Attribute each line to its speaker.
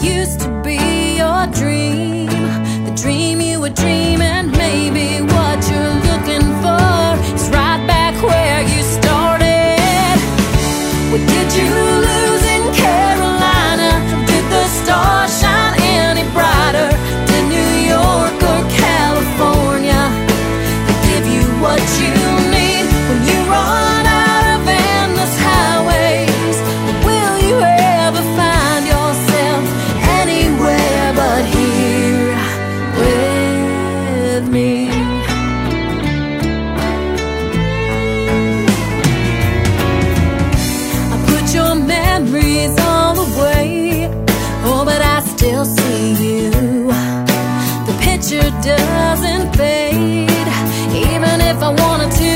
Speaker 1: used to be your dream, the dream you were dreaming. Maybe what you're looking for is right back where you started. What did you lose in Carolina? Did the stars shine any brighter? Did New York or California give you what you need when you run out of endless highways? Will you ever find yourself anywhere but here with me? I put your memories all away, oh, but I still see you. The picture doesn't fade, even if I wanted to.